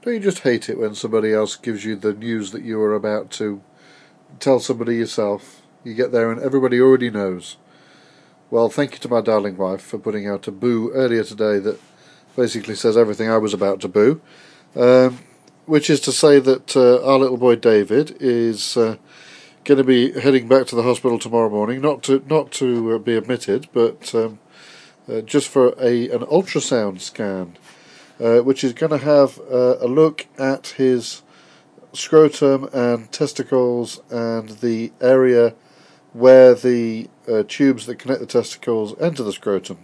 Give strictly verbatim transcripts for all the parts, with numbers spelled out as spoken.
Don't you just hate it when somebody else gives you the news that you are about to tell somebody yourself? You get there and everybody already knows. Well, thank you to my darling wife for putting out a boo earlier today that basically says everything I was about to boo. Um, which is to say that uh, our little boy David is uh, going to be heading back to the hospital tomorrow morning, not to not to uh, be admitted, but um, uh, just for a an ultrasound scan, uh, which is going to have uh, a look at his scrotum and testicles and the area where the uh, tubes that connect the testicles enter the scrotum.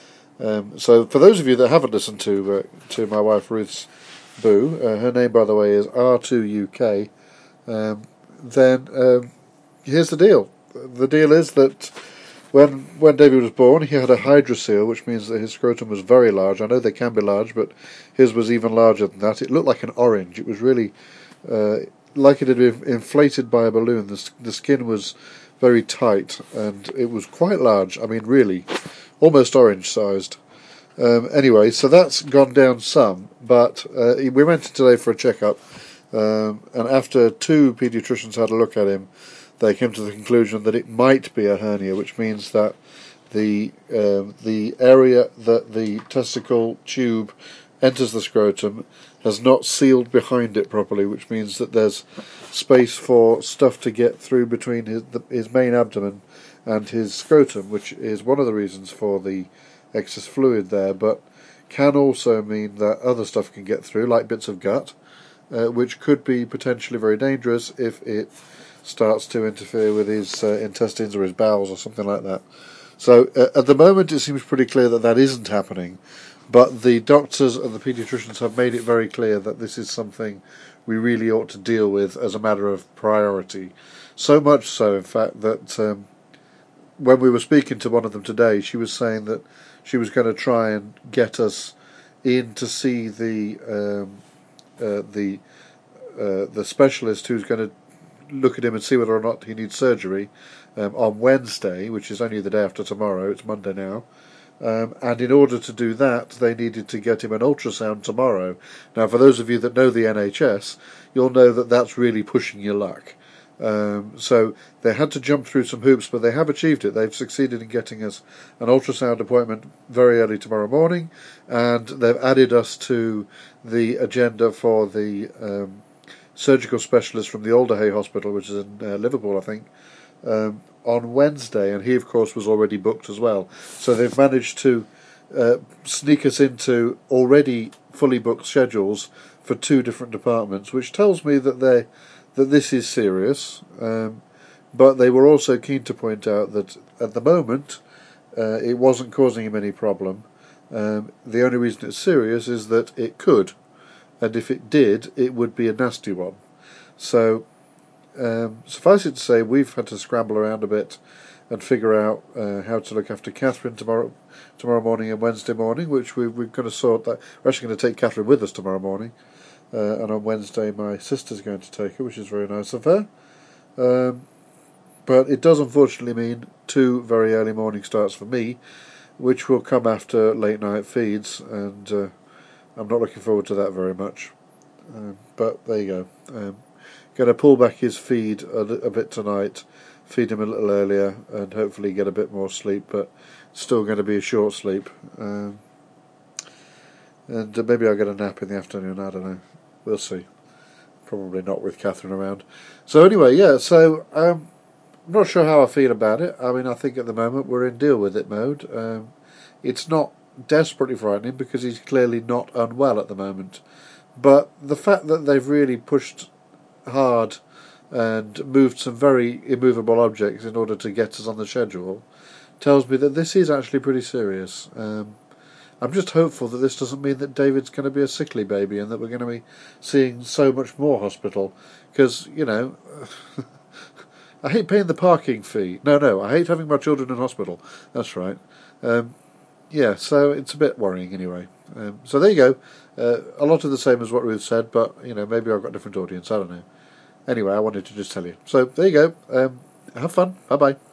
Um, so, for those of you that haven't listened to uh, to my wife Ruth's boo, uh, her name, by the way, is R two U K, um, then um, here's the deal. The deal is that when when David was born, he had a hydrocele, which means that his scrotum was very large. I know they can be large, but his was even larger than that. It looked like an orange. It was really uh, like it had been inflated by a balloon. The, the skin was very tight, and it was quite large. I mean, really, almost orange-sized. Um, anyway, so that's gone down some, but uh, we went in today for a checkup, um, and after two paediatricians had a look at him, they came to the conclusion that it might be a hernia, which means that the uh, the area that the testicle tube enters the scrotum has not sealed behind it properly, which means that there's space for stuff to get through between his the, his main abdomen and his scrotum, which is one of the reasons for the excess fluid there, but can also mean that other stuff can get through, like bits of gut, uh, which could be potentially very dangerous if it starts to interfere with his uh, intestines or his bowels or something like that. So uh, at the moment it seems pretty clear that that isn't happening, but the doctors and the paediatricians have made it very clear that this is something we really ought to deal with as a matter of priority. So much so, in fact, that um, when we were speaking to one of them today, she was saying that she was going to try and get us in to see the um, uh, the uh, the specialist who's going to look at him and see whether or not he needs surgery um, on Wednesday, which is only the day after tomorrow. It's Monday now. Um, and in order to do that, they needed to get him an ultrasound tomorrow. Now, for those of you that know the N H S, you'll know that that's really pushing your luck. Um, so they had to jump through some hoops, but they have achieved it. They've succeeded in getting us an ultrasound appointment very early tomorrow morning, and they've added us to the agenda for the um, surgical specialist from the Alderhay Hospital, which is in uh, Liverpool, I think, um, on Wednesday, and he, of course, was already booked as well. So they've managed to uh, sneak us into already fully booked schedules for two different departments, which tells me that they that this is serious, um, but they were also keen to point out that at the moment uh, it wasn't causing him any problem. Um, the only reason it's serious is that it could, and if it did, it would be a nasty one. So um, suffice it to say, we've had to scramble around a bit and figure out uh, how to look after Catherine tomorrow tomorrow morning and Wednesday morning, which we, we're going to sort that. We're actually going to take Catherine with us tomorrow morning. Uh, and on Wednesday my sister's going to take her, which is very nice of her. Um, but it does unfortunately mean two very early morning starts for me, which will come after late night feeds, and uh, I'm not looking forward to that very much. Um, but there you go. Um, going to pull back his feed a, a bit tonight, feed him a little earlier, and hopefully get a bit more sleep, but still going to be a short sleep. Um, and uh, maybe I'll get a nap in the afternoon, I don't know. We'll see. Probably not with Catherine around. So anyway, yeah, so um, I'm not sure how I feel about it. I mean, I think at the moment we're in deal with it mode. Um, it's not desperately frightening because he's clearly not unwell at the moment. But the fact that they've really pushed hard and moved some very immovable objects in order to get us on the schedule tells me that this is actually pretty serious. Um, I'm just hopeful that this doesn't mean that David's going to be a sickly baby and that we're going to be seeing so much more hospital. Because, you know, I hate paying the parking fee. No, no, I hate having my children in hospital. That's right. Um, yeah, so it's a bit worrying anyway. Um, so there you go. Uh, a lot of the same as what Ruth said, but, you know, maybe I've got a different audience. I don't know. Anyway, I wanted to just tell you. So there you go. Um, have fun. Bye-bye.